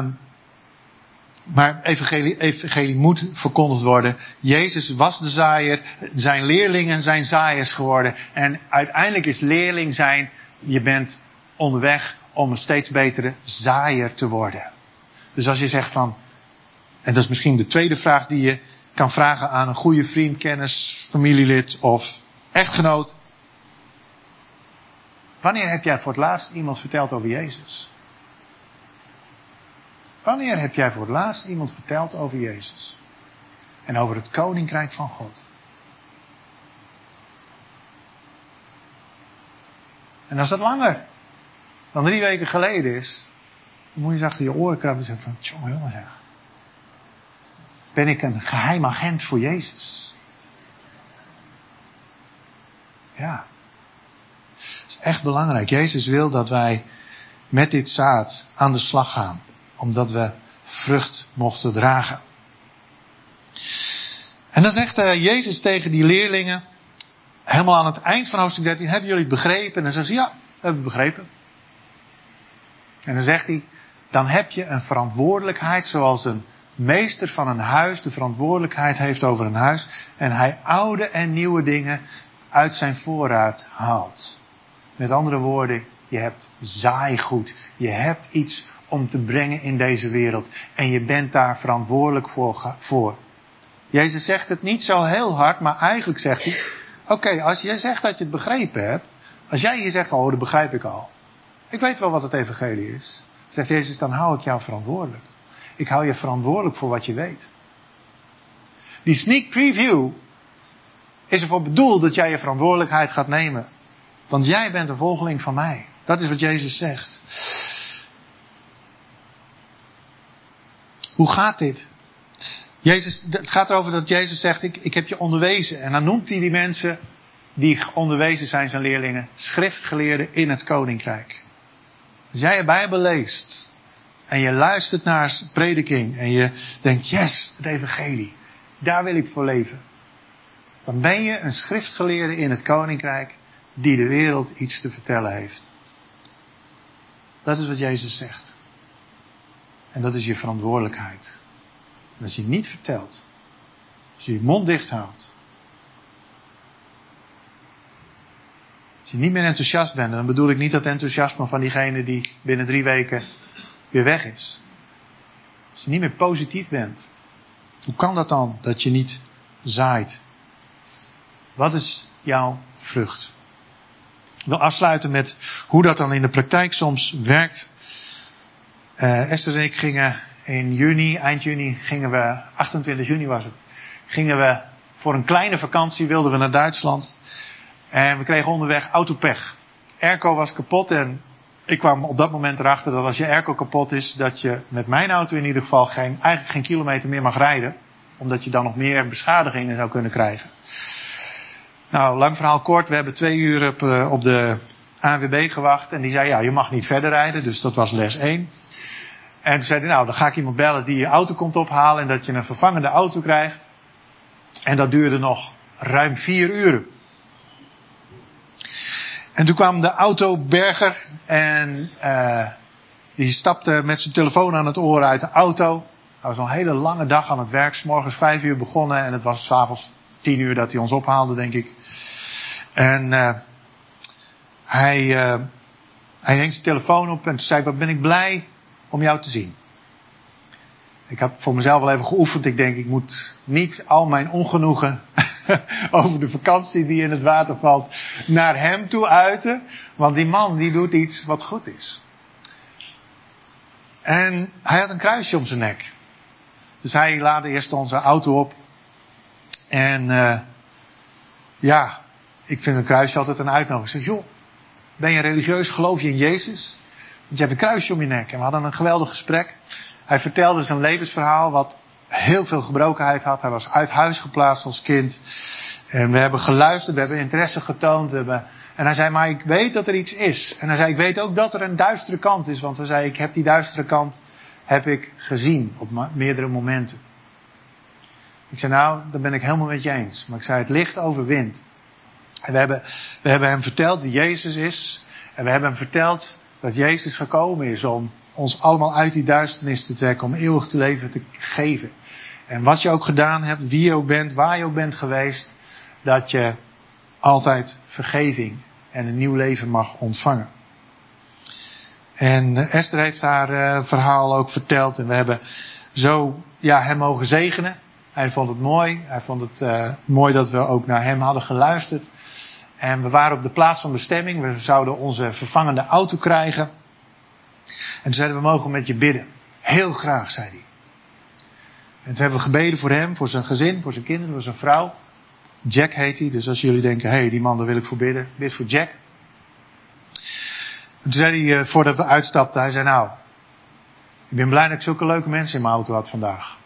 maar evangelie moet verkondigd worden. Jezus was de zaaier. Zijn leerlingen zijn zaaiers geworden. En uiteindelijk is leerling zijn, je bent onderweg om een steeds betere zaaier te worden. Dus als je zegt van, en dat is misschien de tweede vraag die je kan vragen aan een goede vriend, kennis, familielid of echtgenoot. Wanneer heb jij voor het laatst iemand verteld over Jezus? Wanneer heb jij voor het laatst iemand verteld over Jezus? En over het koninkrijk van God? En als dat langer dan 3 weken geleden is, dan moet je eens achter je oren krabben en zeggen van, jongen zeg. Ben ik een geheim agent voor Jezus? Ja. Het is echt belangrijk. Jezus wil dat wij met dit zaad aan de slag gaan. Omdat we vrucht mochten dragen. En dan zegt Jezus tegen die leerlingen, helemaal aan het eind van hoofdstuk 13, hebben jullie het begrepen? En dan zeggen ze, ja, we hebben het begrepen. En dan zegt hij, dan heb je een verantwoordelijkheid zoals een meester van een huis de verantwoordelijkheid heeft over een huis. En hij oude en nieuwe dingen uit zijn voorraad haalt. Met andere woorden, je hebt zaaigoed. Je hebt iets om te brengen in deze wereld. En je bent daar verantwoordelijk voor. Jezus zegt het niet zo heel hard, maar eigenlijk zegt hij, oké, als jij zegt dat je het begrepen hebt. Als jij hier zegt, oh, dat begrijp ik al. Ik weet wel wat het evangelie is. Zegt Jezus, dan hou ik jou verantwoordelijk. Ik hou je verantwoordelijk voor wat je weet. Die sneak preview is ervoor bedoeld dat jij je verantwoordelijkheid gaat nemen. Want jij bent een volgeling van mij. Dat is wat Jezus zegt. Hoe gaat dit? Het gaat erover dat Jezus zegt, ik heb je onderwezen. En dan noemt hij die mensen die onderwezen zijn, zijn leerlingen, schriftgeleerden in het koninkrijk. Als jij je Bijbel leest en je luistert naar prediking en je denkt, yes, het evangelie, daar wil ik voor leven. Dan ben je een schriftgeleerde in het koninkrijk die de wereld iets te vertellen heeft. Dat is wat Jezus zegt. En dat is je verantwoordelijkheid. En als je niet vertelt, als je je mond dicht houdt, als je niet meer enthousiast bent, dan bedoel ik niet dat enthousiasme van diegene die binnen 3 weken weer weg is. Als je niet meer positief bent, hoe kan dat dan dat je niet zaait? Wat is jouw vrucht? Ik wil afsluiten met hoe dat dan in de praktijk soms werkt. Esther en ik gingen in juni, eind juni, 28 juni was het, gingen we voor een kleine vakantie, wilden we naar Duitsland. En we kregen onderweg autopech. Airco was kapot en ik kwam op dat moment erachter dat als je airco kapot is, dat je met mijn auto in ieder geval eigenlijk geen kilometer meer mag rijden. Omdat je dan nog meer beschadigingen zou kunnen krijgen. Nou, lang verhaal kort, we hebben 2 uur op de ANWB gewacht. En die zei, ja, je mag niet verder rijden. Dus dat was les 1. En toen zei hij, nou, dan ga ik iemand bellen die je auto komt ophalen. En dat je een vervangende auto krijgt. En dat duurde nog ruim 4 uur. En toen kwam de autoberger en die stapte met zijn telefoon aan het oor uit de auto. Hij was al een hele lange dag aan het werk. 's Morgens 5 uur begonnen en het was 's avonds 10 uur dat hij ons ophaalde, denk ik. En hij hing zijn telefoon op en toen zei ik, wat ben ik blij om jou te zien. Ik had voor mezelf wel even geoefend. Ik denk, ik moet niet al mijn ongenoegen over de vakantie die in het water valt naar hem toe uiten. Want die man die doet iets wat goed is. En hij had een kruisje om zijn nek. Dus hij laadde eerst onze auto op. En ik vind een kruisje altijd een uitnodiging. Ik zeg, joh, ben je religieus? Geloof je in Jezus? Want je hebt een kruisje om je nek. En we hadden een geweldig gesprek. Hij vertelde zijn levensverhaal wat heel veel gebrokenheid had. Hij was uit huis geplaatst als kind. En we hebben geluisterd, we hebben interesse getoond. En hij zei, maar ik weet dat er iets is. En hij zei, ik weet ook dat er een duistere kant is. Want hij zei, ik heb die duistere kant gezien op meerdere momenten. Ik zei, nou, dat ben ik helemaal met je eens. Maar ik zei, het licht overwint. En we hebben hem verteld wie Jezus is. En we hebben hem verteld dat Jezus gekomen is om ons allemaal uit die duisternis te trekken. Om eeuwig te leven te geven. En wat je ook gedaan hebt, wie je ook bent, waar je ook bent geweest. Dat je altijd vergeving en een nieuw leven mag ontvangen. En Esther heeft haar verhaal ook verteld. En we hebben zo hem mogen zegenen. Hij vond het mooi. Hij vond het mooi dat we ook naar hem hadden geluisterd. En we waren op de plaats van bestemming. We zouden onze vervangende auto krijgen. En toen zeiden we, mogen met je bidden. Heel graag, zei hij. En toen hebben we gebeden voor hem, voor zijn gezin, voor zijn kinderen, voor zijn vrouw. Jack heet hij. Dus als jullie denken, hé, die man, daar wil ik voor bidden. Bid voor Jack. En toen zei hij, voordat we uitstapten, hij zei, nou, ik ben blij dat ik zulke leuke mensen in mijn auto had vandaag.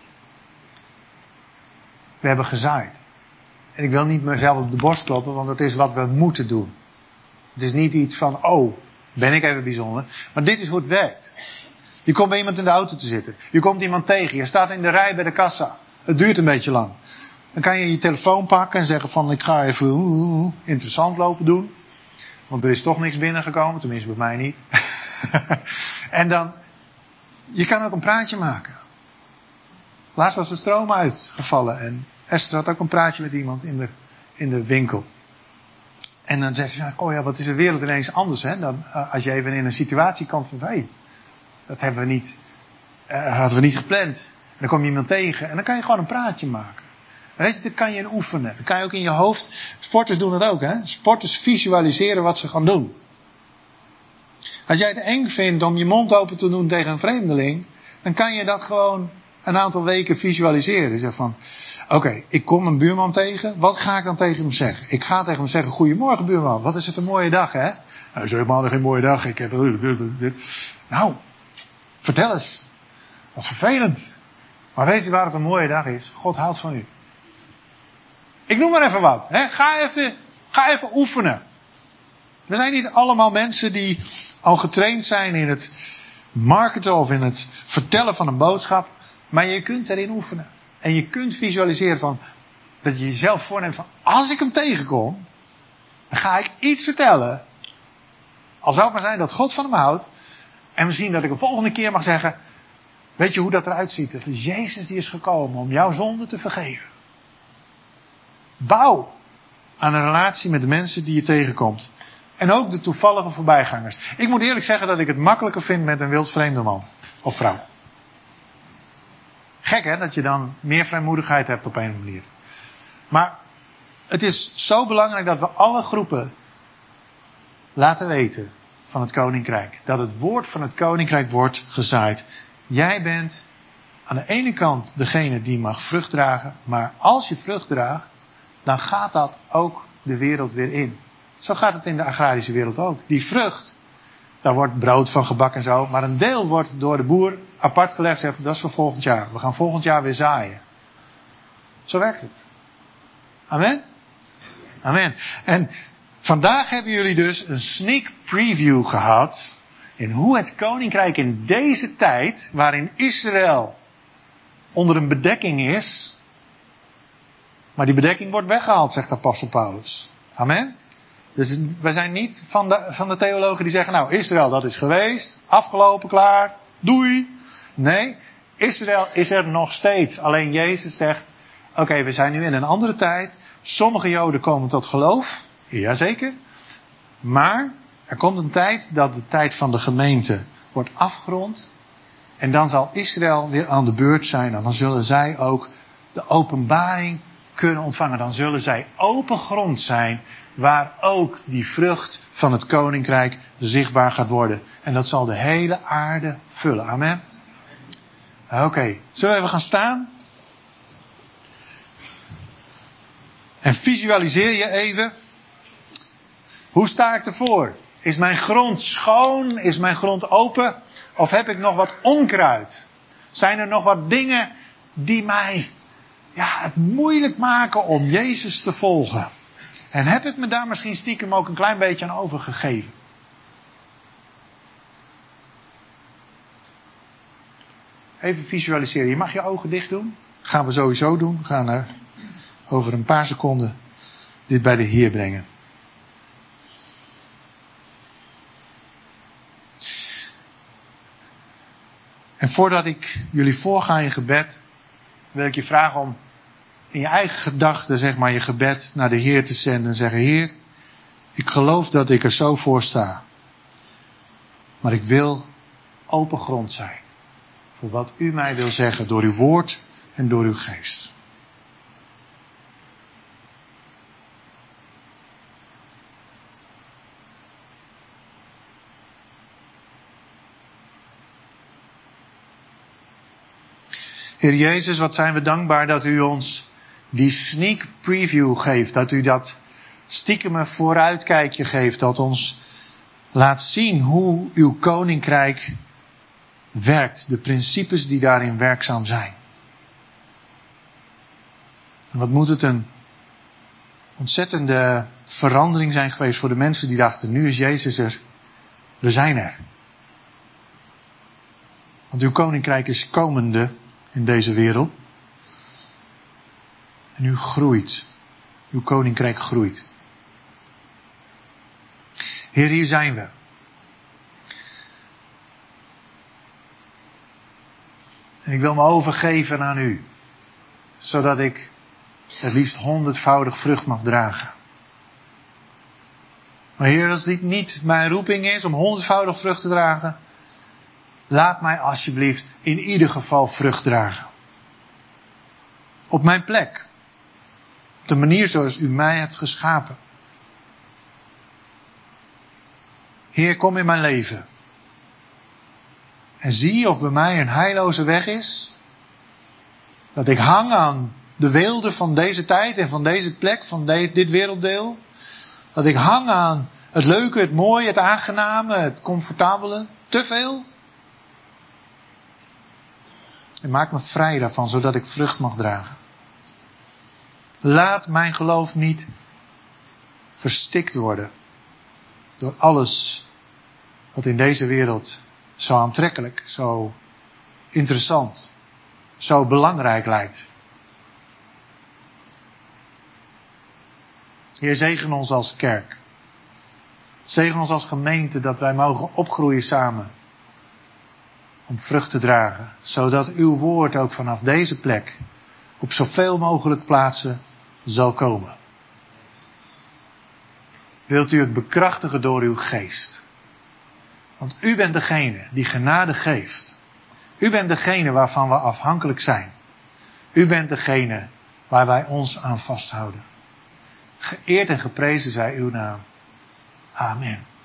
We hebben gezaaid. En ik wil niet mezelf op de borst kloppen, want dat is wat we moeten doen. Het is niet iets van, oh, ben ik even bijzonder. Maar dit is hoe het werkt. Je komt bij iemand in de auto te zitten. Je komt iemand tegen. Je staat in de rij bij de kassa. Het duurt een beetje lang. Dan kan je je telefoon pakken en zeggen van, ik ga even interessant lopen doen. Want er is toch niks binnengekomen. Tenminste bij mij niet. En dan, je kan ook een praatje maken. Laatst was de stroom uitgevallen. En Esther had ook een praatje met iemand in de winkel. En dan zeg je, oh ja, wat is de wereld ineens anders, hè? Dan, als je even in een situatie komt van, hey, dat hebben we niet, hadden we niet gepland. En dan kom je iemand tegen en dan kan je gewoon een praatje maken. Weet je, dat kan je oefenen. Dat kan je ook in je hoofd. Sporters doen dat ook, hè? Sporters visualiseren wat ze gaan doen. Als jij het eng vindt om je mond open te doen tegen een vreemdeling, dan kan je dat gewoon een aantal weken visualiseren. Je zegt van, oké, ik kom een buurman tegen. Wat ga ik dan tegen hem zeggen? Ik ga tegen hem zeggen, goedemorgen buurman. Wat is het een mooie dag, hè? Nou, dat is helemaal geen mooie dag. Ik heb... Nou, vertel eens. Wat vervelend. Maar weet u waar het een mooie dag is? God houdt van u. Ik noem maar even wat. Hè? Ga even oefenen. We zijn niet allemaal mensen die al getraind zijn in het marketen of in het vertellen van een boodschap. Maar je kunt erin oefenen. En je kunt visualiseren van, dat je jezelf voorneemt van, als ik hem tegenkom, dan ga ik iets vertellen. Al zou het maar zijn dat God van hem houdt. En misschien dat ik de volgende keer mag zeggen, weet je hoe dat eruit ziet? Dat is Jezus die is gekomen om jouw zonde te vergeven. Bouw aan een relatie met de mensen die je tegenkomt. En ook de toevallige voorbijgangers. Ik moet eerlijk zeggen dat ik het makkelijker vind met een wildvreemde man of vrouw. Gek hè, dat je dan meer vrijmoedigheid hebt op een manier. Maar het is zo belangrijk dat we alle groepen laten weten van het koninkrijk. Dat het woord van het koninkrijk wordt gezaaid. Jij bent aan de ene kant degene die mag vrucht dragen. Maar als je vrucht draagt, dan gaat dat ook de wereld weer in. Zo gaat het in de agrarische wereld ook. Die vrucht, daar wordt brood van gebakken en zo. Maar een deel wordt door de boer apart gelegd. Zegt, dat is voor volgend jaar. We gaan volgend jaar weer zaaien. Zo werkt het. Amen? Amen. En vandaag hebben jullie dus een sneak preview gehad in hoe het koninkrijk in deze tijd, waarin Israël onder een bedekking is, maar die bedekking wordt weggehaald, zegt apostel Paulus. Amen? Dus wij zijn niet van de theologen die zeggen, nou, Israël, dat is geweest, afgelopen, klaar, doei. Nee, Israël is er nog steeds. Alleen Jezus zegt, oké, we zijn nu in een andere tijd. Sommige Joden komen tot geloof, jazeker. Maar er komt een tijd dat de tijd van de gemeente wordt afgerond. En dan zal Israël weer aan de beurt zijn. En dan zullen zij ook de openbaring kunnen ontvangen. Dan zullen zij open grond zijn waar ook die vrucht van het koninkrijk zichtbaar gaat worden. En dat zal de hele aarde vullen. Amen. Oké, zullen we even gaan staan? En visualiseer je even. Hoe sta ik ervoor? Is mijn grond schoon? Is mijn grond open? Of heb ik nog wat onkruid? Zijn er nog wat dingen die mij het moeilijk maken om Jezus te volgen? En heb ik me daar misschien stiekem ook een klein beetje aan overgegeven? Even visualiseren. Je mag je ogen dicht doen. Dat gaan we sowieso doen. We gaan over een paar seconden dit bij de Heer brengen. En voordat ik jullie voorga in gebed, wil ik je vragen om in je eigen gedachten, zeg maar, je gebed naar de Heer te zenden en zeggen, Heer, ik geloof dat ik er zo voor sta. Maar ik wil open grond zijn. Voor wat u mij wil zeggen door uw woord en door uw geest. Heer Jezus, wat zijn we dankbaar dat u ons die sneak preview geeft. Dat u dat stiekem vooruitkijkje geeft. Dat ons laat zien hoe uw koninkrijk werkt. De principes die daarin werkzaam zijn. En wat moet het een ontzettende verandering zijn geweest voor de mensen die dachten, nu is Jezus er. We zijn er. Want uw koninkrijk is komende in deze wereld. En u groeit. Uw koninkrijk groeit. Heer, hier zijn we. En ik wil me overgeven aan u. Zodat ik het liefst 100-voudig vrucht mag dragen. Maar Heer, als dit niet mijn roeping is om 100-voudig vrucht te dragen, laat mij alsjeblieft in ieder geval vrucht dragen. Op mijn plek. Op de manier zoals u mij hebt geschapen. Heer, kom in mijn leven. En zie of bij mij een heilloze weg is. Dat ik hang aan de weelde van deze tijd en van deze plek, van dit werelddeel. Dat ik hang aan het leuke, het mooie, het aangename, het comfortabele. Te veel. En maak me vrij daarvan, zodat ik vrucht mag dragen. Laat mijn geloof niet verstikt worden door alles wat in deze wereld zo aantrekkelijk, zo interessant, zo belangrijk lijkt. Heer, zegen ons als kerk. Zegen ons als gemeente dat wij mogen opgroeien samen. Om vrucht te dragen. Zodat uw woord ook vanaf deze plek op zoveel mogelijk plaatsen zal komen. Wilt u het bekrachtigen door uw geest. Want u bent degene die genade geeft. U bent degene waarvan we afhankelijk zijn. U bent degene waar wij ons aan vasthouden. Geëerd en geprezen zij uw naam. Amen.